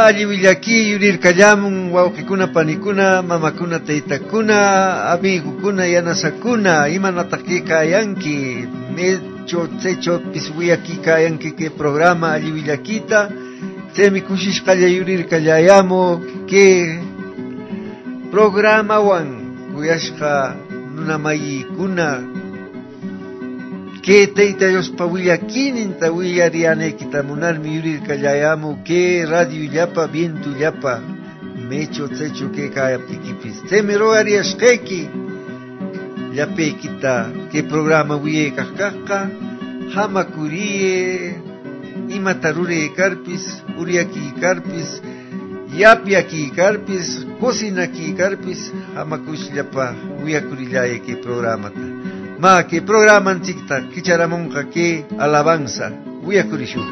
alli willaki yurirkallamun wawqikuna panikuna mamakuna taytakuna amigukuna yanasakuna imanataq kayanki mecho tsechopis wiyaki kayanki ke programa alli willakita tsemi kushishqalla yurirkallayamu ke programawan kuyashqa nunamaykuna que Tayta Diospa willakininta willariyaneykita munarmi yurirkallayamu que radio llapa viento llapa mecho tsecho que kayaptikipis tsemi rogariyashqayki llapaykita que programa willaykaqqa hamakuriye imata ruraykarpis uryakiykarpis yapyakiykarpis cocinakiykarpis hamakush llapa willakurillayay que programata ma que programa antikta kicharamonqa que alabanza willakurishu.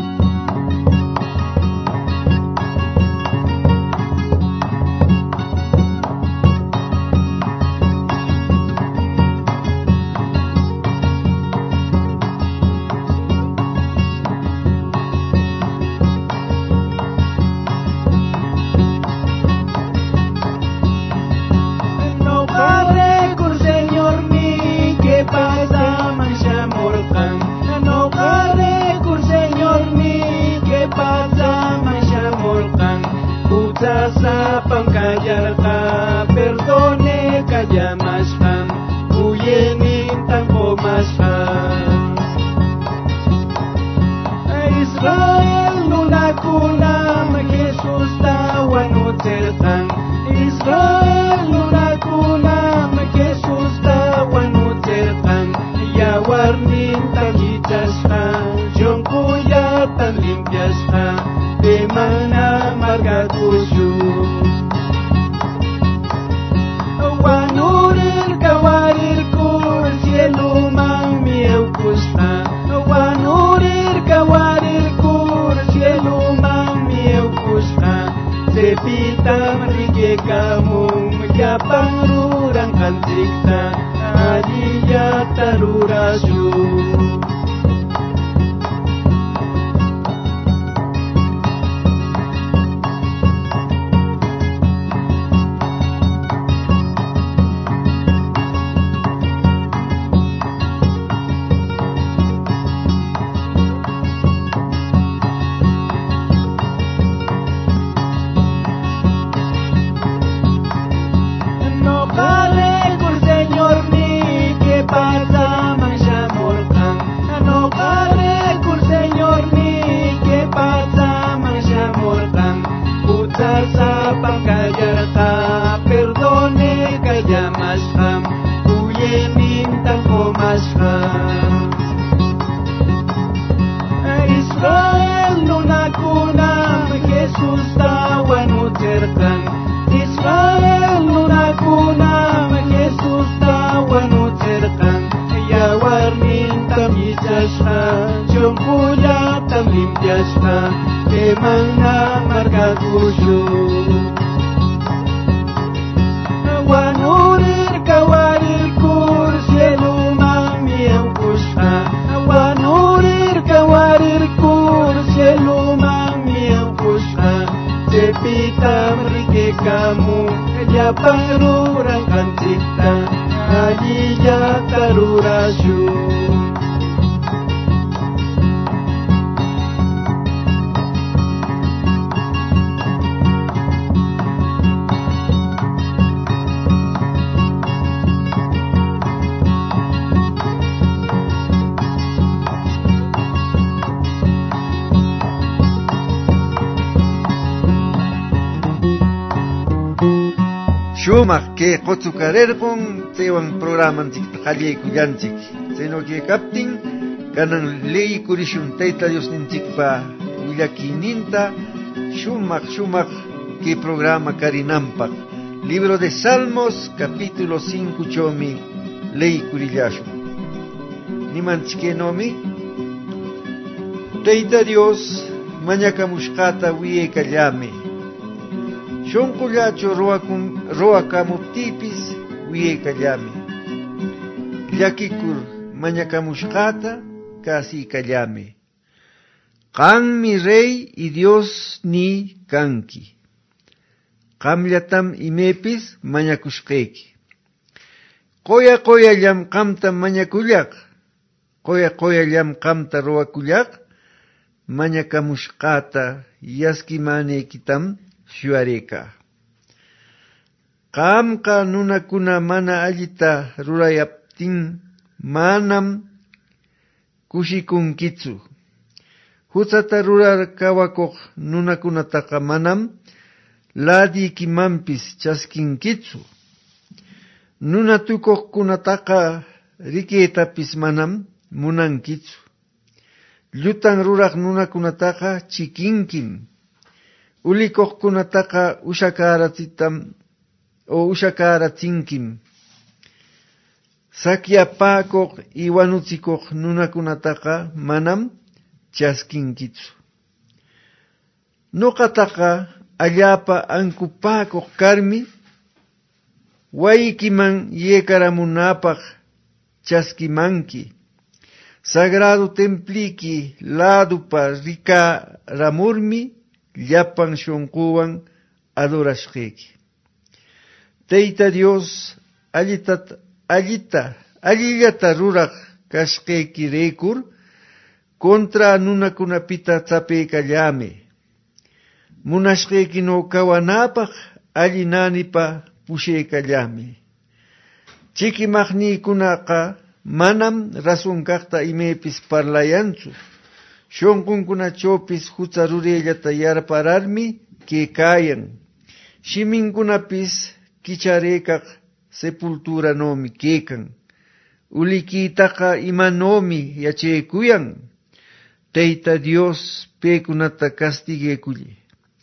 Shumaq que qotsukarerqun tsewan programanchikta qallaykullanchik sino que kaptin kanan leykurishun Tayta Diosninchikpa willakininta shumaq que programa karinanpaq libro de Salmos capítulo 5 chomi leykurillashun nimanchikenomi Tayta Dios mañakamushqata willaykallami shunqullachu ruwakamuptipis willaykallami llakikur mañakamushqata kasiykallami Qammi rey y Dios ni kanki. Qamllatam imepis mañakushqeki. Qoya qoyallam qamta mañakullaq. Qoya qoyallam qamta ruwakullaq. Mañakamushqata yaskimanekitam shuareka. Qamqa nunakuna mana allita rurayaptin manam kushikunkitsu. Hutsata rurar kawakuq nunakunataqa manam ladikimampis chaskinkitsu. Nuna tukuqkunataqa riketapis manam munankitsu. Llutan ruraq nunakunataqa chikinkim. Ulikuqkunataqa ushakaratsinkim. Sakyapakuq y wanutsikuq nunakunataqa manam chaskinkitsu. Nuqataqa allapa ankupakuq karmi waykiman yekaramunapaq chaskimanki. Sagrado templiki ladupa rikaramurmi llapan shunquwan adorashqeki. Tayta Dios allillata ruraq kashqeki rekur kontra nunakunapita tsapeykallame. Munashqekino kawanapaq allinanipa pushaykallame. Chikimaqnikunaqa manam rasun kaqta imepis parlayanchu. Shunqunkunachawpis hutsa rurellata yarpararmi kaykayan. Shiminkunapis kicharekaq sepulturanomi kaykan. Ulikitaqa imanomi yachaykuyan. Tayta Dios paykunata castiguekulli.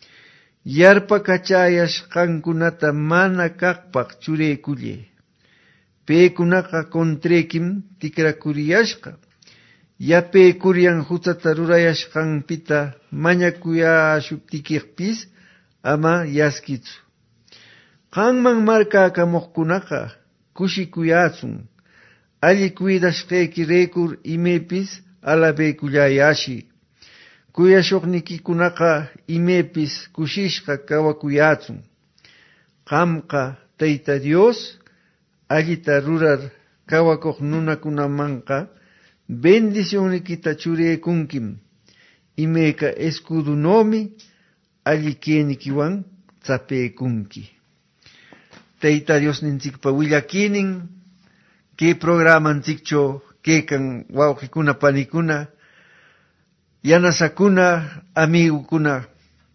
Yarpakachayashqankunata mana kaqpaq churaykulli. Paykunaqa kontrekim tikrakuriyashqa. Yapaykuryan hutsata rurayashqanpita mañakuyashuptikiqpis ama yaskitsu. Qanman markakamuqkunaqa kushikuyatsun. Alli cuidashqeki rekur imepis alabeykullayashi. Kuyashuqnikikunaqa imepis kushishqa kawakuyatsun. Qamqa Tayta Dios allita rurar kawakuq nunakunamanqa bendicionikita churaykunkim. Imeka escudunomi alli kenikiwan tsapaykunki. Tayta Dios ninchikpa willakinin que programanchikcho kekan wawqikuna panikuna yanasakuna amigukuna.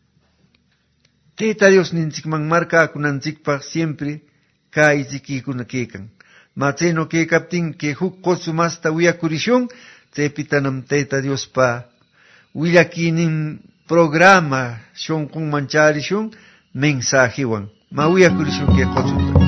Tayta Dios ninchikman markakunanchikpaq siempre kaysikikuna kekan. Matseno kekaptin que huk qotsu masta wiyakurishun tsepitanam Tayta Dios pa willakinin programa shunqun mancharishun mensajewan. Ma wiyakurishun que qotsuta.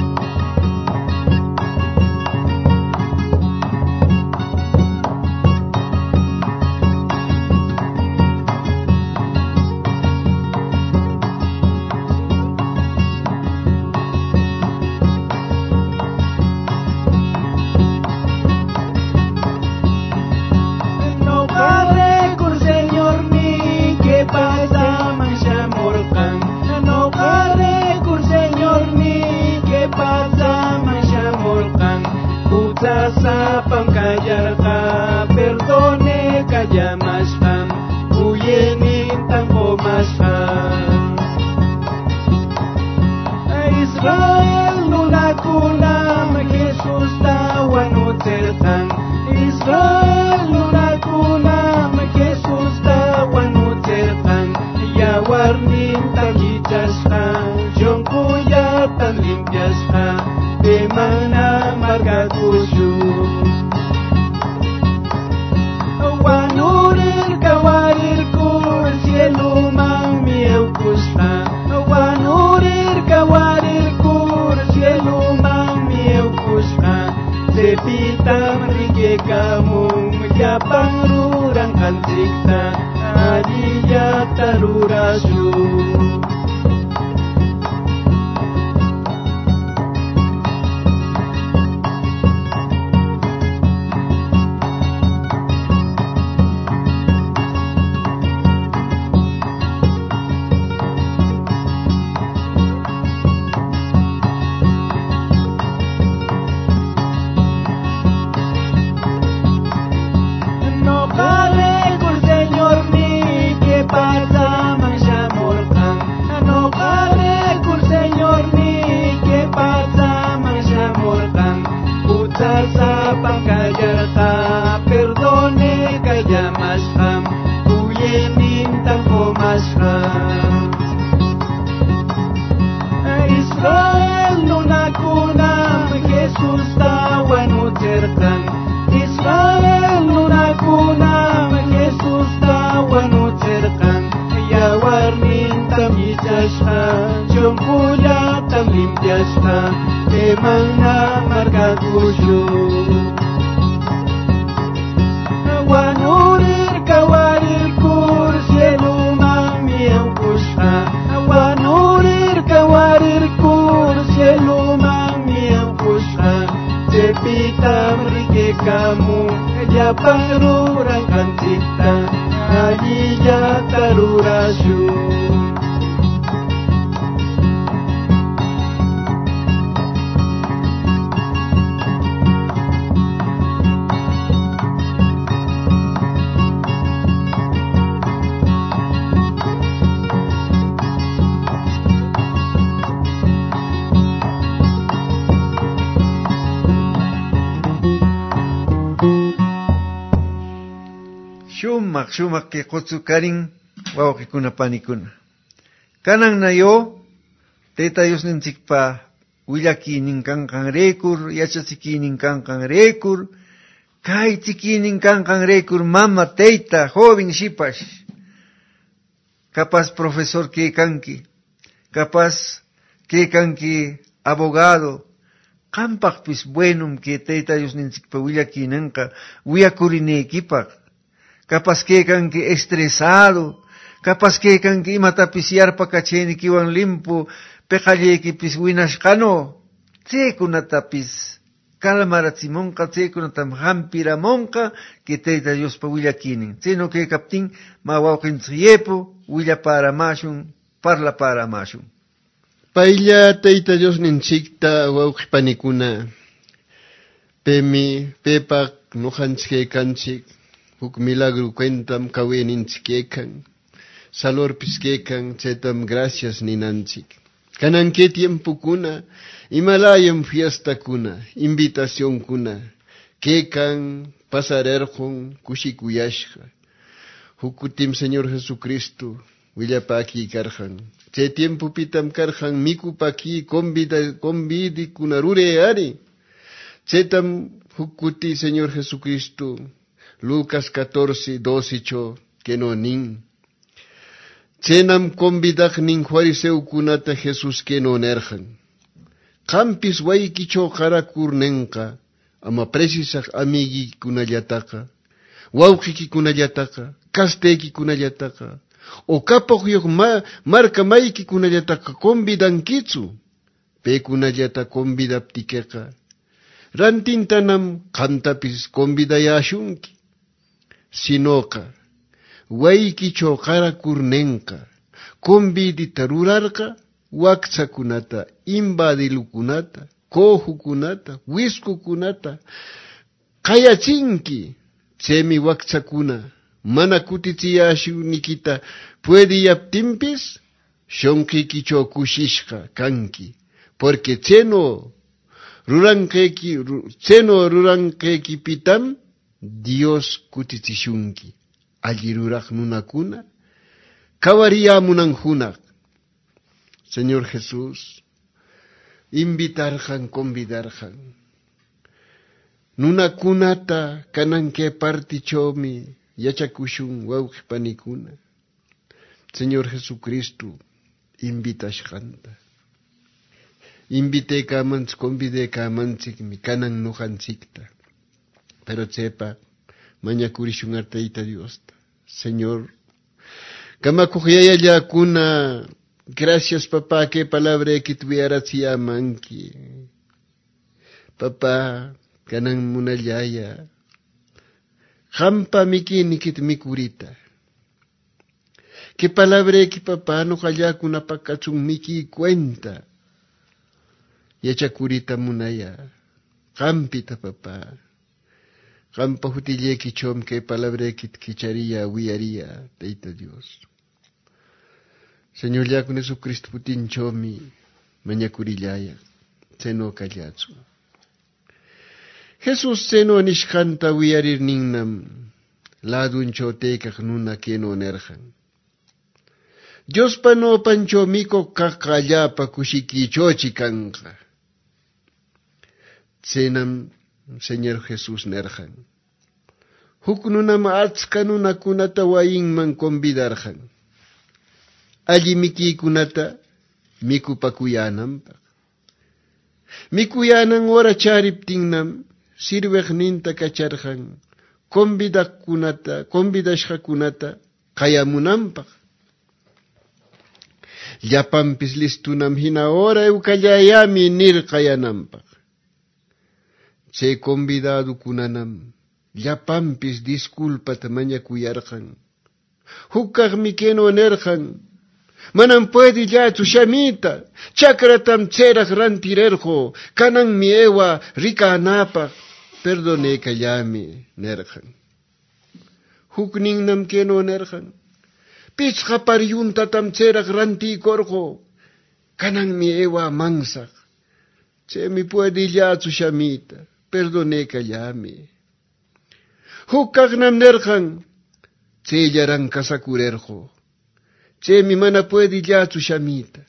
llapan ruranqanchikta allillata rurashun. Shumak que kotsu karin wawqikuna panikuna. Kanan nayo teta Dios ninchikpa willaki ninkankan rekur, yachachiki ninkankan rekur, kay chiki ninkankan rekur mama teta joven shipash. Capaz profesor que kanki, capaz que kanki abogado, kampakpis buenum que teta Dios ninchikpa willaki nanka wiyakurineikipak. Capaz que kanki estresado, capaz que kanki imatapis yarpakacheni kiwan limpu, peqallekipis winashkano, tsekunatapis calmarachimonka, tsekunatam hampiramonka, que teta Dios pa willakinin. Tseno que kaptin, ma wawqinchiepo, willaparamashun, parlaparamashun. Pailla teta Dios ninchikta wawqipanikuna, pepak nujanchike kanchik, huk milagro cuentam kaweninchikekan, salorpiskekan, chetam gracias ninanchik. Kanan que tiempo kuna, Himalayam fiesta kuna, invitación kuna, kekan, pasarerjon, kushikuyashka. Hukutim Señor Jesucristo, willapaki karjan. Che tiempo pitam karjan, mikupaki, convidi kuna rure ari. Chetam hukuti Señor Jesucristo, Lucas 14:12 que no nin. Chenam convidak nin fariseu kunata Jesús que no nerjan. Campis waikicho karakurnenka, ama precisak amigi kunayataka, wauqiki kunayataka, kasteki kunayataka, o kapok marka maiki kunayataka convidankitsu, pe kunayata convidaptikeka. Rantintanam kantapis convidayashunki. Sinoka, waikicho karakurnenka, convidita rurarka, waksakunata, imbadilukunata, kohukunata, wiskukunata, kayachinki, semi waksakuna, mana kutitsiyashu nikita, puede yaptimpis, shonkikicho kushishka kanki, porque tseno ruranqeki pitam, Dios kutitsishunki, allirurak nunakuna, kawariyamunan hunak. Señor Jesús, invitarjan, convidarjan. Nunakunata kananke partichomi, yachakushun wawqipanikuna. Señor Jesucristo, invitashjanta. Invite kamans, convide kamansikmi, kanan nujansikta. Pero sepa, mañakurishun arteita Dios. Señor, kamakuhyaya kuna, gracias papá, que palabra que tuviera manki. Papá, kanan munayaya. Hampa miki nikit mikurita. Que palabra que papá no haya kuna pakachun miki cuenta. Yachakurita munaya. Hampita papá. Kampa hutille kichom que palabra que kicharía, huiaría, teita Dios. Señor, ya con Jesucristo putin chomi, mañakurillaya, seno kallatsu. Jesús seno nishkanta huiarir ningnam, ladun choteca nuna que no nerjan. Dios pano panchomiko kakallapa kushiki chochikanka. Senam Señor Jesús nerjan. Huknunam atska kunata wainman convidarjan. Allí miki kunata mikupakuyanampa. Mikuyanan ora chariptinnam sirvegninta kacharjan. Convidashja kunata kayamunampa. Llapampis listunam hina ora eukayayami nir kayanampa. Se convidado kunanam llapampis disculpata mañakuyarqan. Hukaqmi keno nerqan, manam puedillachu shamita, chakratam tseraq rantirerqo, kananmi ewa rikanapaq, perdonekallami nerqan. Hukninnam keno nerqan, pichqa pariyuntatam tseraq rantikorqo, kananmi ewa mansaq, chemi puedillachu shamita, perdonekallami. Hukaqnam nerqan, tsellaran kasakurerqo, chemi mana puedillachu shamita.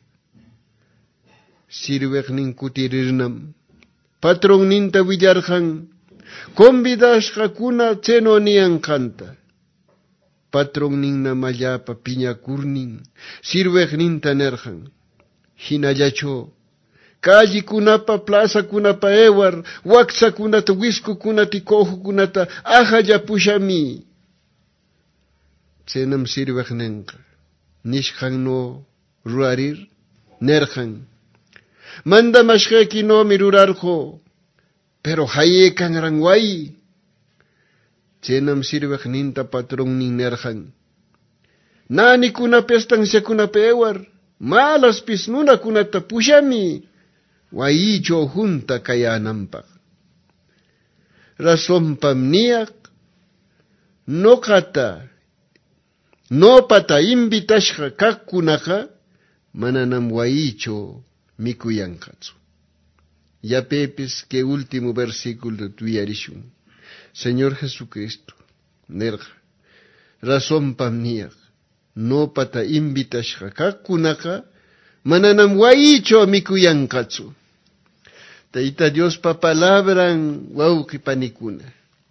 Sirweqnin kutirirnam, patronninta willarqan, convidashqakuna cheno niyanqanta. Patronninnam allapa piñakurnin, sirweqninta nerqan, hinallacho, callikunapa, plazakunapa ewar, waksakunata, wiskukunata y cojukunata ajalla pushami. Tsenam sirweqninqa, nishqanno rurarir, nerqan, mandamashqaykinomi rurarqo, pero hayekanran wayi. Tsenam sirweqninta patronnin nerqan, nanikuna estanciakunapa ewar, malaspis nunakunata pushami, wayicho junta kayananpaq. Razonpam niyak, nopata invitashqa kaqkunaqa mananam wayicho mikuyanqatsu. Yapepis que último versículo tuyarishun. Señor Jesucristo, nerqa, razonpam niyak, nopata invitashqa kaqkunaqa mananam wayicho mikuyanqatsu. Tayta Dios pa palabran wawqi panikuna.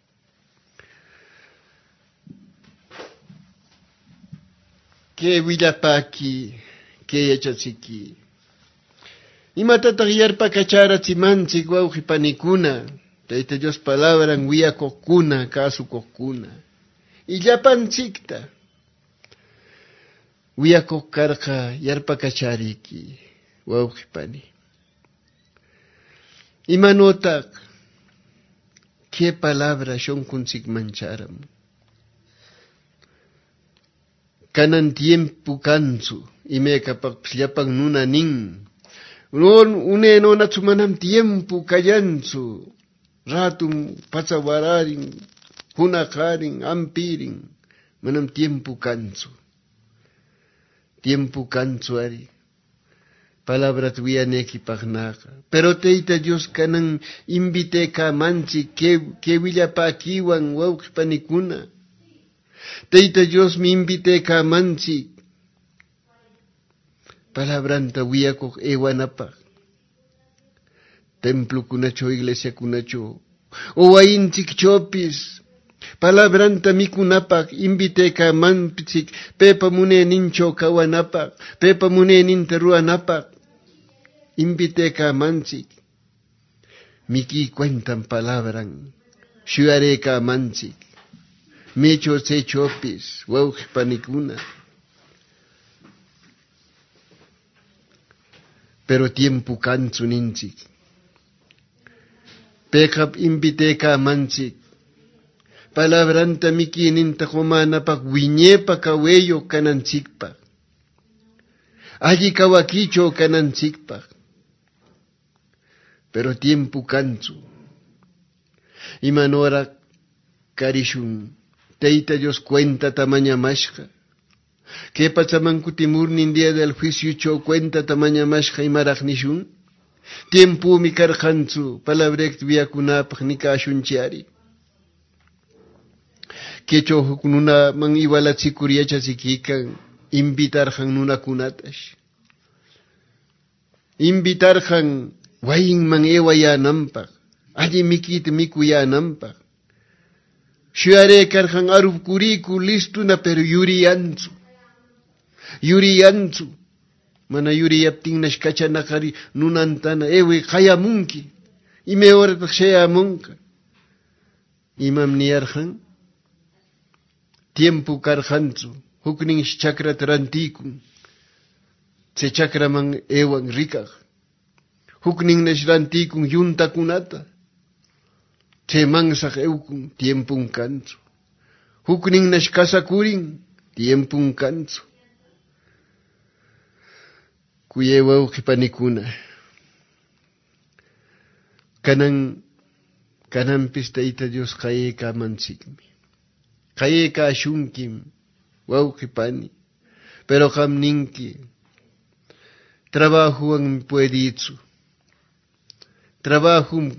Que willapaki, que yachachiki. Imatataq yarpakacharachimanchik wawqi panikuna. Tayta Dios palabran wiyakuqkuna, kasukuqkuna. Y llapanchikta wiyakuq karqa yarpakachariki wawqi pani. Imanotaq que palabra shonkunchikman charam. Kanan tiempo kanchu imaykapaqpis llapan nuna nin, une nonachu manam tiempo kallanchu, ratum pachawararin, hunaqarin, ampirin, manam tiempo kanchu. Tiempo kanchu ari, palabra tuyanekipaqnaqa. Pero Tayta Dios kanan invite kamanchik que willapakiwan wawqi panikuna. Tayta Dios mi invite kamanchik, palabranta wiyakuq ewanapaq. Templo kunacho, iglesia kunacho, o wayinchik chopis, palabranta mikunapaq invite kamanchik, pepa munenincho kawanapaq, pepa muneninta ruanapaq, invite kamanchik. Miki cuentan palabran, shuyare kamanchik, mecho se chopis, wawqi panikuna. Pero tiempo kanchu ninchik. Pekap invite kamanchik. Palabranta mikininta humanapaq wiñepa kaweyo kananchikpaq. Alli kawakicho kananchikpaq. Pero tiempo kanchu. Imanora karishun. Tayta Dios cuenta tamaña mashqa. Que pachaman kutimurnin día del juicio cho cuenta tamaña mashqa imaraq nishun. Tiempo mi karqanchu palabrekt viakunapaq nikashunchiari. Que cho huk nuna man iwalachikur yachachikikan invitarqan nunakunatash. Invitarqan wayinman ewayananpaq, alli mikita mikuyananpaq. Shuyare karqan arupkuriku listuna pero yuriyanchu. Yuriyanchu. Mana yuriyaptinnash kachanaqari nunantana ewe qayamunki. Ime horataq shayamunqa. Imam niyarqan. Tiempo karqanchu. Hukninsh chakrata rantikun. Tse chakraman ewan rikaq. Hukninnash rantikun yuntakunata. Chemansaq eukun tiempun kanchu. Huknin nash kasakurin tiempun kanchu. Kuye wawqi panikuna. Kananpis Tayta Dios qayaykamanchikmi. Qayaykashunkim wawqi pani. Pero qam ninki trabajuwan puedichu. Trabajum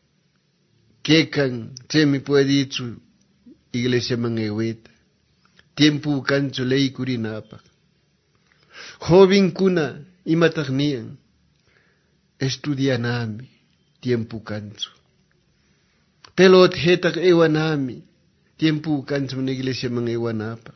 kekan chemi puedichu iglesia man eweta. Tiempo kanchu leykurinapaq. Joven kuna imataq niyan estudianami tiempo kanchu. Pelot hetaq ewanami tiempo kanchu man iglesia man ewanapaq.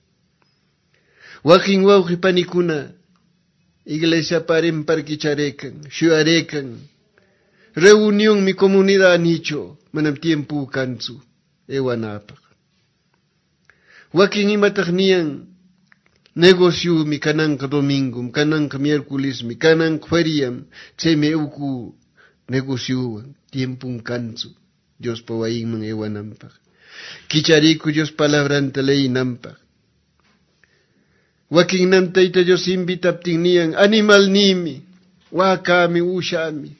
Wakin wawqi panikuna iglesia paren parkicharekan, shuarekan. Reunión mi comunidad nicho manam tiempo kanchu ewanapaq. Wakin imataq niyan negocio mi kananqa domingo, kananqa miércoles mi, kananqa feriam, chemi euku negocio tiempo kanchu Dios pa wayinman ewananpaq. Kichariku Dios palabranta leynampaq. Wakin nam Tayta Dios invitaptin niyan animal nimi, wakami, ushami.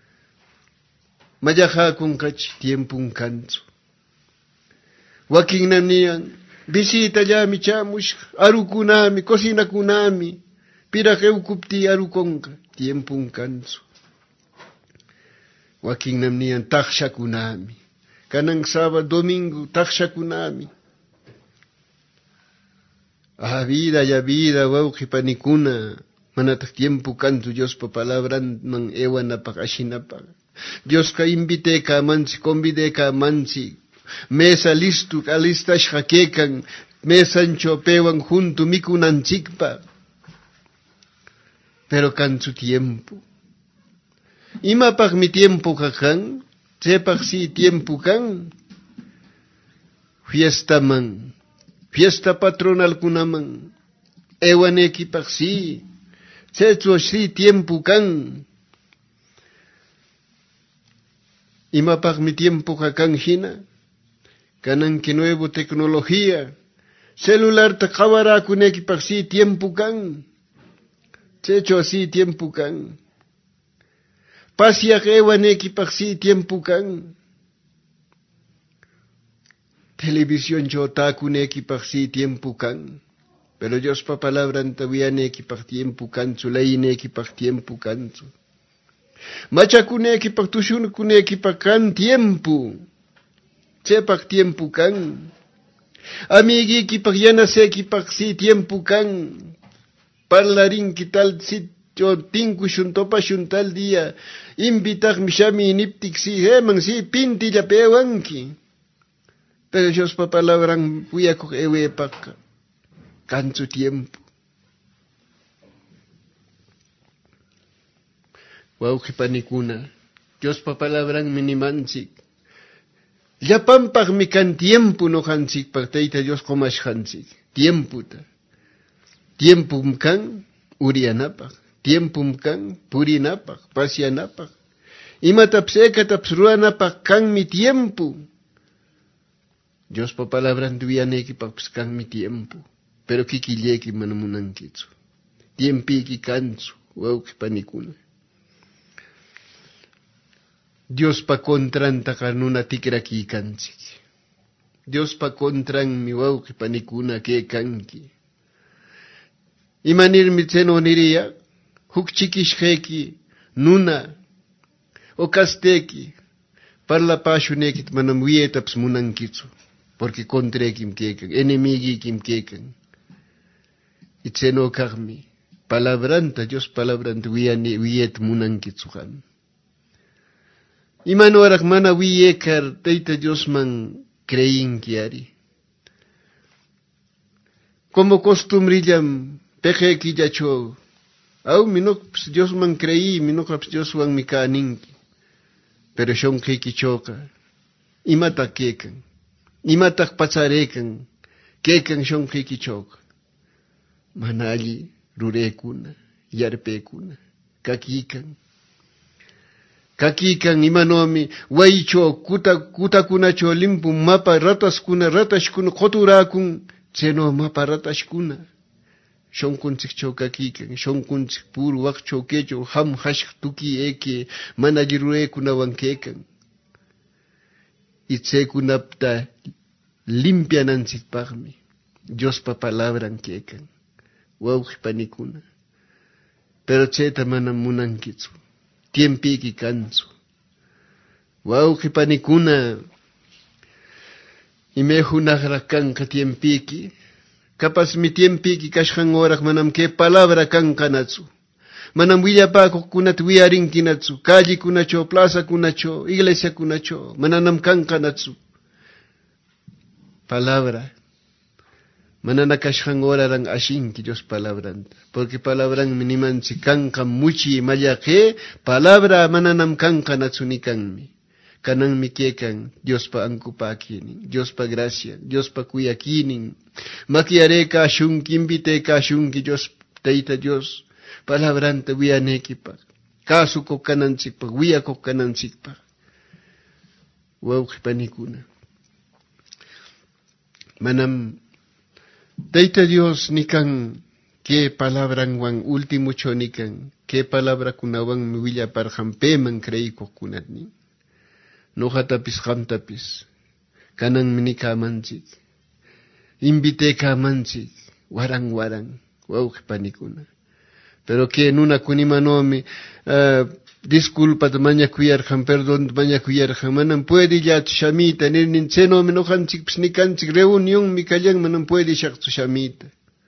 Mayajakun kachi tiempo kanchu. Wakin nam niyan visita llami chamush, arukunami, cocinakunami, piraq eukupti arukonqa tiempo kanchu. Wakin nam niyan takshakunami, kanan sábado, domingo, takshakunami. Vida ya vida, wawqi panikuna, manataq tiempo kanchu Dios pa palabran man ewanapaq ashinapaq. Dios ka invite ka manchi, convide ka manchi, mesa listu, alistashqa kekan, mesancho pewan junto mikunanchikpa. Pero kanchu tiempo. Imapaq mi tiempo kakan, chepaq si tiempo kan, fiestaman, fiesta patronal kunaman, ewanekipaq si, checho si tiempo kan. Imapaq mi tiempo kakan hina, kanan ki nuevo tecnología, celular ta qawarakunekipaq si tiempo kan, checho si tiempo kan. Pasyaq ewanekipaq si tiempo kan. Televisión chotakunekipaq si tiempo kan. Pero Dios pa palabran tawianekipaq tiempo kanchu, laynekipaq tiempo kanchu. Machakunekipaq tushukunekipaq kan tiempo. Chepaq tiempo kan. Amiguikipaq yanasekipaq si tiempo kan. Parlarinki tal sitio tinkushun topashun tal día. Invitaq mishami niptik si heman si pintilla pewanki. Pero Dios pa palabran puyakuq ewepaq kanchu tiempo. Wawqi panikuna, Dios pa palabran minimanchik. Llapanpaq mi kan tiempo no hanchikpaq Tayta Dios qomashhanchik. Tiemputa. Tiempum kan urianapaq. Tiempum kan purinapaq, pasyanapaq. Imataps ekataps ruanapaq kan mi tiempo. Dios pa palabran tuyanekipaq kan mi tiempo. Pero kikilleki manamunankichu. Tiempiki kanchu, wawqi panikuna. Dios pa contran takarnuna tikraki kanchik. Dios pa contran mi wawqi panikuna ke kanki. Imanirmi tseno niriya, huk chikishqeki, nuna, o kasteki, parlapashunekit manam wietaps munankichu, porque contraekim kekan, enemigikim kekan. Y tseno kagmi, palabranta, Dios palabranta wiet munankichu kan. Imanorak mana wiyekar Tayta Dios man creyinki ari. Como costumbrillam pejeki yacho, au minoks Dios man creí, minoks Dios wan mikaninki. Pero shonqiki choka, imata kekan, imatak pacharekan, kekan shonqiki choka. Manali rurekuna, yarpekuna, kakikan. kakikan imanomi waycho kutakunacho limpu mapa ratashkuna qoturakun cheno mapa ratashkuna shonkunchikcho kakikan shonkunchik puru waqcho kecho ham hashq tuki eke mana jirurekunawan kekan itsekunapta limpiananchikpaqmi Diospa palabran kekan wawqi panikuna pero chayta manam munankichu tiempiki kanchu wawqi panikuna ime hunaqraq kanqa tiempiki kapas mi tiempiki kashqan horaq manam ke palabra kanqanachu manam willapakuqkunata wiyarinkinachu callekunacho plazakunacho iglesiakunacho manam kanqanachu palabra manana kashqan horaran ashinki Dios palabranta porque palabran minimanchi kanqa muchi mallaqe palabra mananam kanqanachu ni kanmi kananmi kekan Diospa ankupakinin Diospa gracia Diospa kuyakinin makiareka ashunki invite kashunki Dios Tayta Dios palabranta wiyanekipaq kasuko kananchikpaq wiyako kananchikpaq wawqi panikuna manam Tayta Dios nikan que palabranwan ultimucho nikan que palabra kunawan mi willaparqan peman creikuqkunatnin noqatapis qamtapis kananmi nikamanchik invite kamanchik waran wawqi panikuna pero que nunakunimanomi disculpata mañakuyarqan perdón mañakuyarqan manam puede ya shamita nirnin chenomi noqanchikpis nikanchik reunión mi kallan manam puede shaqchu shamita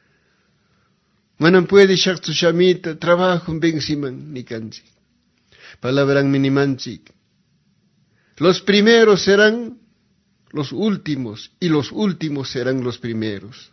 manam puede shaqchu shamita trabajo bensiman nikanchik palabran minimanchik los primeros serán los últimos y los últimos serán los primeros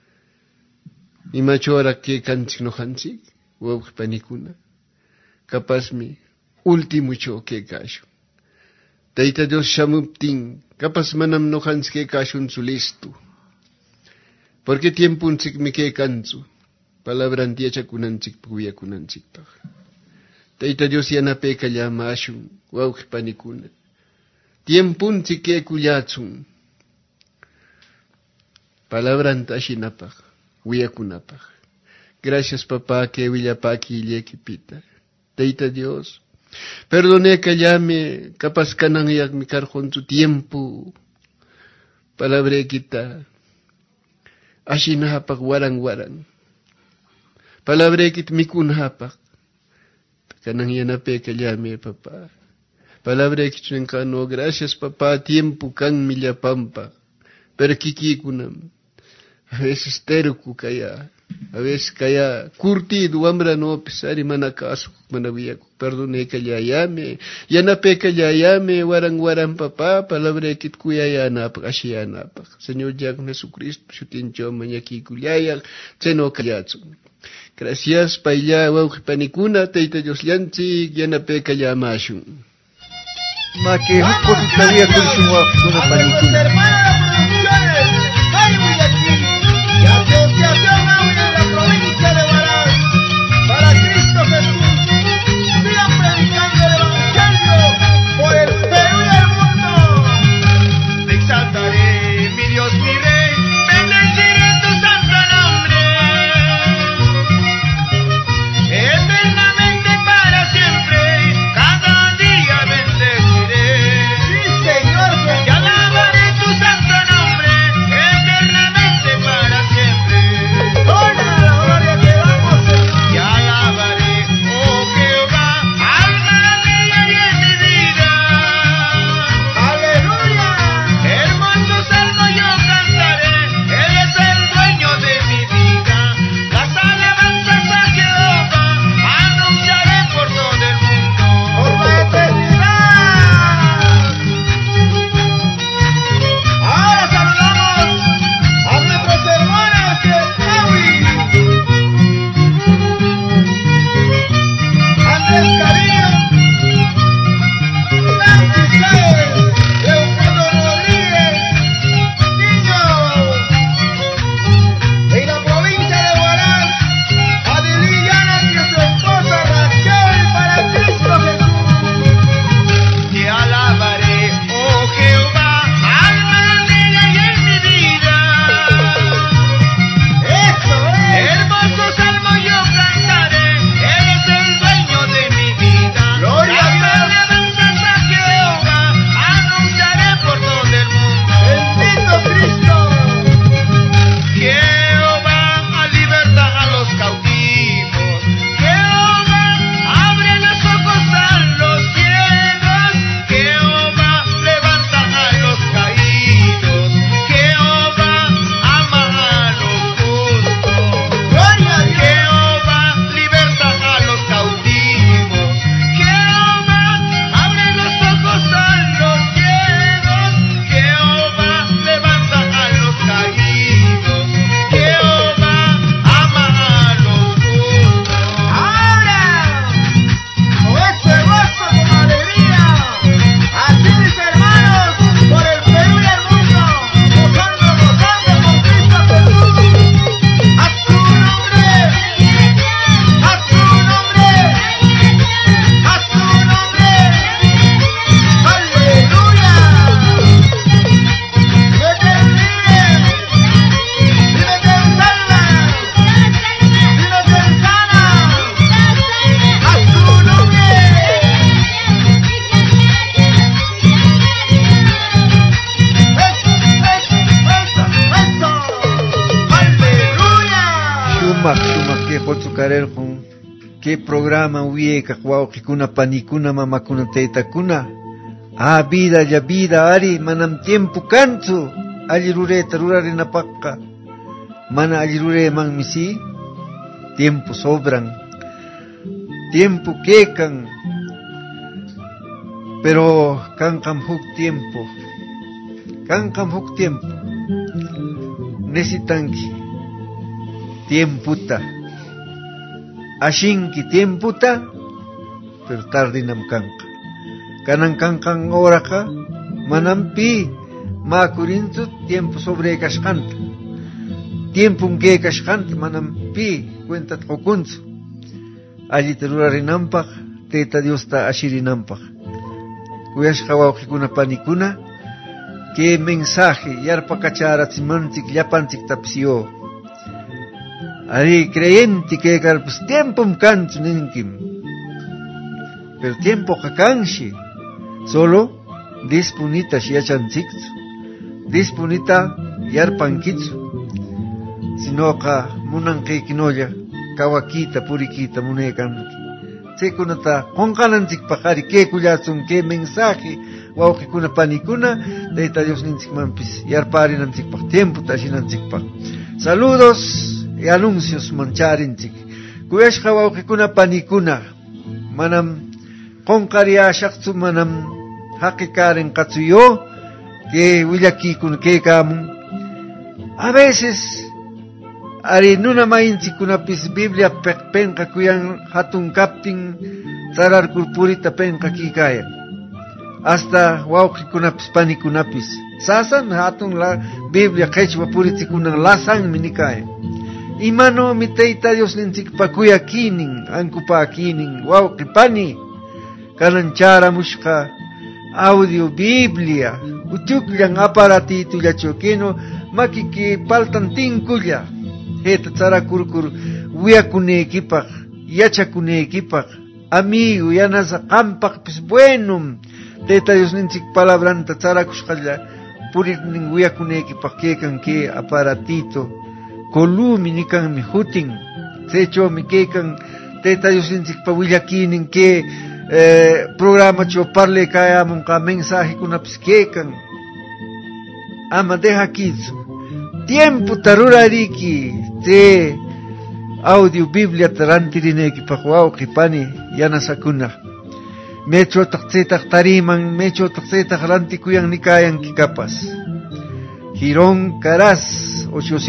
imachora que kanchik noqanchik wawqi panikuna kapasmi último cho que kashu Tayta Dios shamuptin kapas manam noqanchik que kashun su listo porque tiempunchik mi que kanchu palabran tiachakunanchik wiyakunanchik Tayta Dios yanape kallama ashun wawqi panikuna tiempunchik que kuyachun palabran tashinapaq wiyakunapaq gracias papá que willapaki illekipita Tayta Dios, perdone que llame, capaz kanan yak mi carjon su tiempo, palabrequita, ashinahapak waran, palabrequit mikunhapak, kanan yanape que llame papá, palabrequit chencano, gracias papá, tiempo kan millapampa, pero kikikunam, a veces terku kaya, a veces kaya curtido ambra no pisari manakaso manawiyak perdone que ya llame yanape que ya llame waran papá palabra kit kuyayana pakashiyana pak Señor ya Jesucristo shutincho mañaki kuyayak cheno kayatsu gracias pailla wawqi panikuna Tayta Dios llanchik yanape que ya mashun ma que hukko todavía kurishun wawqi kuna panikuna qotsukarerqun que programa wieka wawqikuna panikuna mamakuna taytakuna vida ya vida ari manam tiempo kanchu alli rureta rurarinapaqqa mana alli rureman misi tiempo sobran tiempo quecan pero kanqam huk tiempo necesitanki tiemputa ashinki tiemputa pero tardinam kanqa kanan kanqan horaqa manam pi makurinchu tiempo sobrekashqanta tiempo quekashqanta manam pi cuentata qukunchu allita rurarinanpaq tayta Diosta ashirinanpaq kuyashqa wawqikuna panikuna que mensaje yarpakacharachimanchik llapanchiktapis yo ari creyente que pues tiempom kanchu ninkim pero tiempo kanshi solo disponita yachanchikchu disponita yarpankitsu sinoqa munanqaykinolla kawakita purikita munaykanki chaykunata qunqananchikpaq ari kaykullatsun que mensaje wawqikuna panikuna tayta Dios ninchikmanpis yarparinanchikpaq tiempota ashinanchikpaq saludos y anuncios mancharinchik kuyashqa wawqikuna panikuna manam qunqariyashaqchu manam haqiqarinqachu yo que willakikuna kaykamun a veces ari nuna mayinchikunapis Biblia penqa kuyan hatun kaptin tsararkur purita penqa kikayan hasta wawqikunapis panikunapis sasan hatun la Biblia qechwa purichikunan lasanmi nikayan imanomi tayta Dios ninchikpa kuyakinin ankupakinin wawqi pani kanan charamushqa audio Biblia uchukllan aparatitullachu kino makiki paltantinkulla heta tsarakurkur wiyakuneykipaq yachakuneykipaq amigo yanasa qampaqpis bueno tayta Dios ninchik palabranta tsarakushqalla purirnin wiyakuneykipaq kaykan que aparatito kolumi nikanmi hutin chaychawmi kaykan tayta Dios ninchikpa willakinin que programa cho parlaykayamunqa mensajekunapis kaykan ama dejakitsu tiempo tarurariki te audio Biblia tarantirinekipaq wawqi pani yanasakuna mecho taqcetaq tariman mecho taqcetaq rantikuyan nikayanki kapas Girón Caraz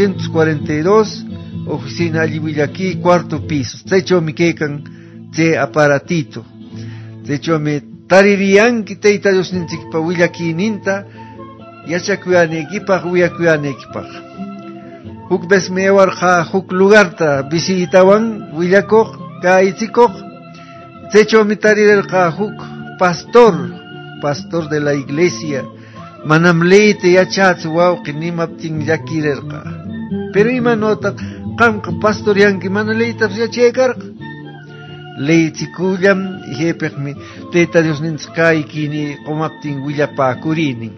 842 oficina Allivillaki cuarto piso chaychawmi kaykan che aparatito chaychawmi taririyanki tayta Dios ninchikpa willakininta yachakuyaneykipaq wiyakuyaneykipaq huk vez me ewarqa huk lugarta visitawan willakuq kaychikuq chaychawmi tarirerqa huk pastor de la iglesia manam leyta yachachu wawqi nimaptin llakirerqa pero imanotaq qamqa pastorianki mana leytapas yachaykarqa leychikullam jepeqmi tayta Dios ninchik kaykini qumaptin willapakurinin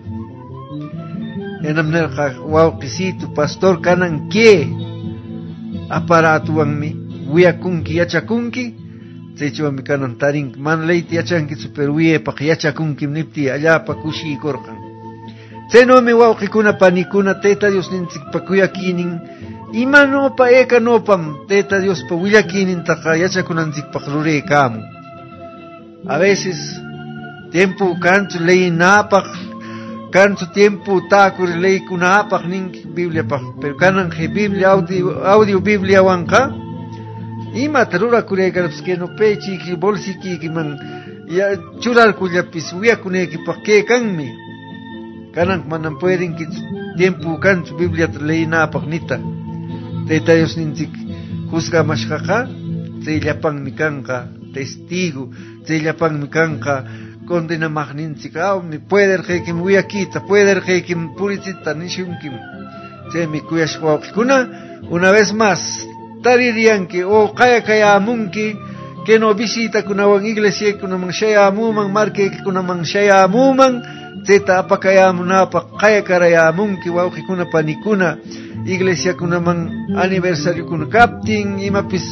enam nerqa wawqisitu pastor kanan que aparatuwanmi wiyakunki yachakunki chaychawmi kanan tarinki mana leyta yachankichu pero wiyapaq yachakunki nipti allapa kushikurqan chaynomi wawqikuna panikuna tayta Dios ninchikpa kuyakinin imanopa ekanopam tayta Diospa willakinintaqa yachakunanchikpaq ruraykamun a veces tiempo kanchu leyinapaq kanchu tiempo takur leykunapaq ninki Bibliapaq pero kanan he Biblia audio Biblia wanqa imata rurakuraykarapis que no pechiki bolsikikiman churarkullapis wiyakunaykipaq kaykanmi kanan manam puedinki tiempo kanchu Biblia leyinapaq nita tayta Dios ninchik juzgamashqaqa chayllapanmi kanqa testigo chayllapanmi kanqa condenamaqninchik mi puederqaykim wiyakita puederqaykim purichita nishunkim chaymi kuyashqa wawqikuna una vez más taririyanki o qayakayamunki que no visitakunawan iglesiakunaman shayamuman markaykunaman shayamuman chayta apakayamunapaq qayakarayamunki wawqikuna panikuna iglesia kunaman aniversario kun kaptin, imapis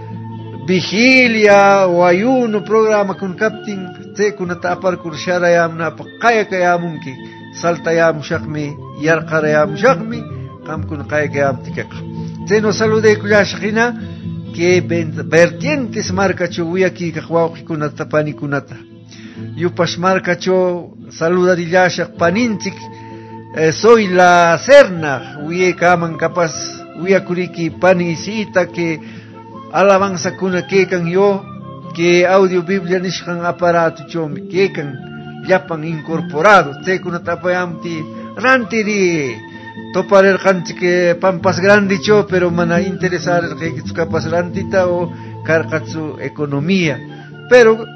vigilia o ayuno programa kun kaptin, te kunata aparkur sharayamna kaya kayamunki, saltayamushakmi, yarqarayamushakmi, qam kun kaya kayamtikaqa. Te no salude kuyashqina que vertientes marcacho wiyaki kaqwawqi kunata panikunata. Yupash marcacho saludarillashaq paninchik. Soy la Serna, huye kaman capaz, huyakuriki panisita que alabanza kuna kekan yo, que audio biblia nishkan aparato chomi kekan, yapan incorporado, te kuna tapayamti, rantiri, topar el canchi que pampas grande cho, pero mana interesar el que capas rantita o carcatsu economía, pero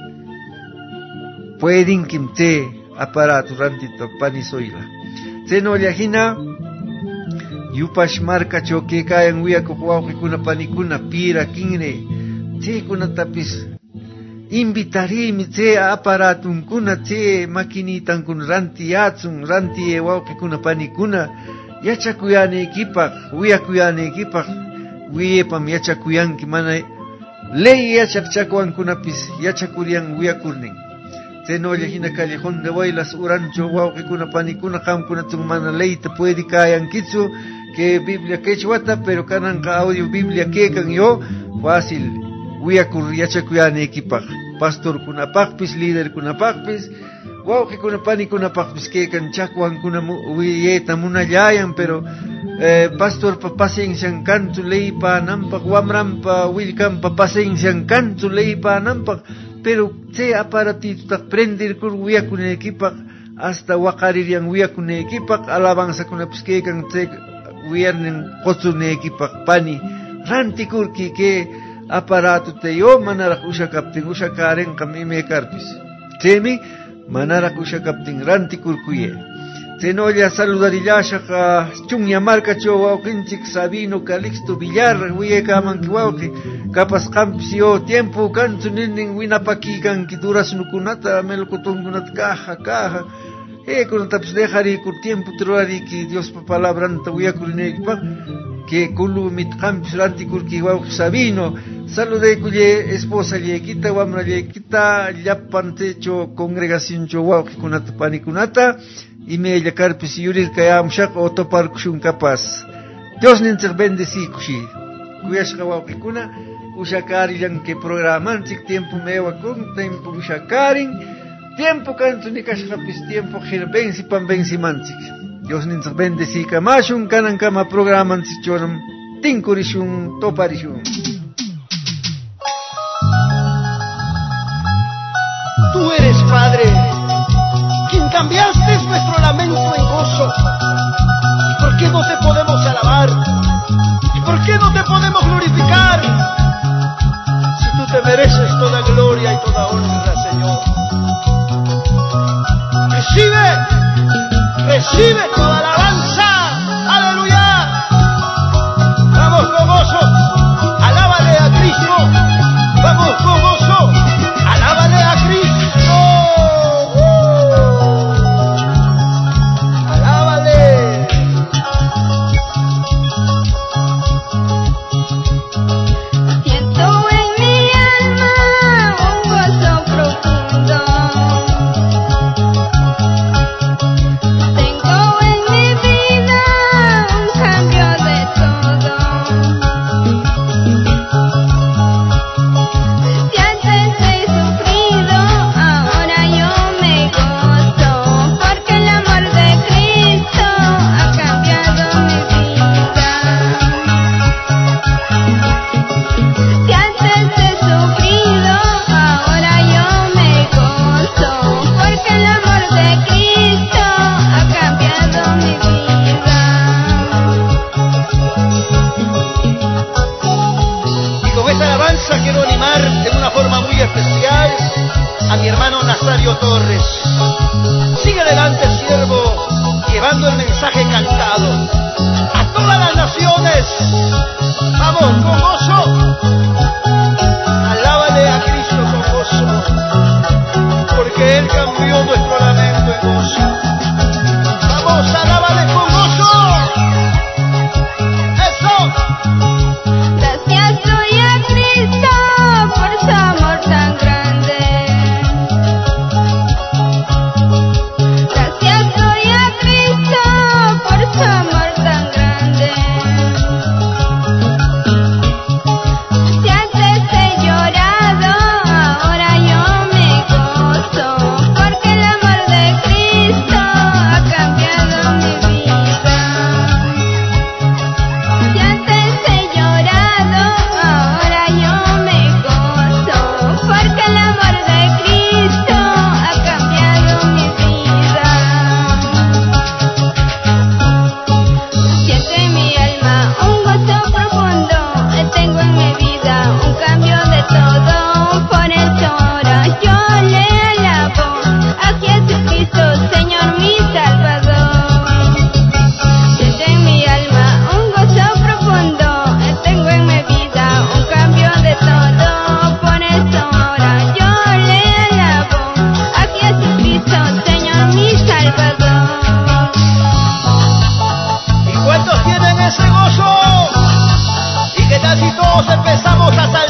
pueden kimte aparato rantito panisoila. Seno llajina yupash marca choque caen huya kuhuauki kuna panikuna pira kingre che kuna tapis invitarimi che aparatun kuna che makinitan kun ranti yatsun ranti ewauki kuna panikuna yachakuyane ekipak huya kuyane ekipak huyepam yachakuyanki mana ley yachakchakuan kunapis yachakurian huya kurnin. Teno hina callejón de Boilas, Urancho, Wauki, kuna panikuna, Ham, kuna tumana leita, puede caer kitsu, que Biblia quechuata, pero cananca audio Biblia quecan yo, fácil, Wiakur yachakuyane equipa, pastor kuna pakpis, líder kuna pakpis, Wauki kuna panikuna pakpis quecan, chakuan kuna wiyeta munayayan, pero pastor pa pasen cantu leipa nampak, wamrampa, wilkampa pasen cantu leipa nampak, pero te aparatito tak prender kur wiyakun ekipak hasta wakaririan wiyakun ekipak alabanza kuna piskekan te wiyarnen qotsun ekipak pani rantikur ke aparato te yo manarak ushakaptin ushakaren kamime karpis temi manarak ushakaptin rantikur kuye tenolla saludarillashaka chunya marca chowa kinchik Sabino Calixto Villar wiyekaman kiwauki kapas kampsio tiempo kantu ninin winapaki kan kituras nukunata melkutun kunat caja kunatapis dejari kur tiempo truari ki Dios pa palabra nta wiyakurine pa que kulu mit kampis rantikur kiwauki Sabino salude kuye esposa liekita wamra liekita llapante congregación chowauki kunata panikunata y me yakarpis yurir kayamshak o topar kushun capaz. Dios nintzig bendeci kushi. Kuyashka wawkikuna ushakarilan que programanchik tiempo mewa kun tiempo ushakarin tiempo kantu nikashkapis tiempo hirbensi pambensi manchik. Dios nintzig bendeci kamashun kanan kama programanchik choram tinkurishun toparishun. Tú eres Padre, quien cambiaste nuestro lamento en gozo. ¿Y por qué no te podemos alabar? ¿Y por qué no te podemos glorificar? Si tú te mereces toda gloria y toda honra, Señor. Recibe toda alabanza. Aleluya. Vamos con gozo. Alábale a Cristo. Vamos con gozo. Alábale a Cristo. Quiero animar de una forma muy especial a mi hermano Nazario Torres. Sigue adelante, siervo, llevando el mensaje cantado a todas las naciones. Vamos con gozo. Alábale a Cristo con gozo, porque Él cambió nuestro lamento en gozo. Vamos, alábale con gozo. todos empezamos a saltar.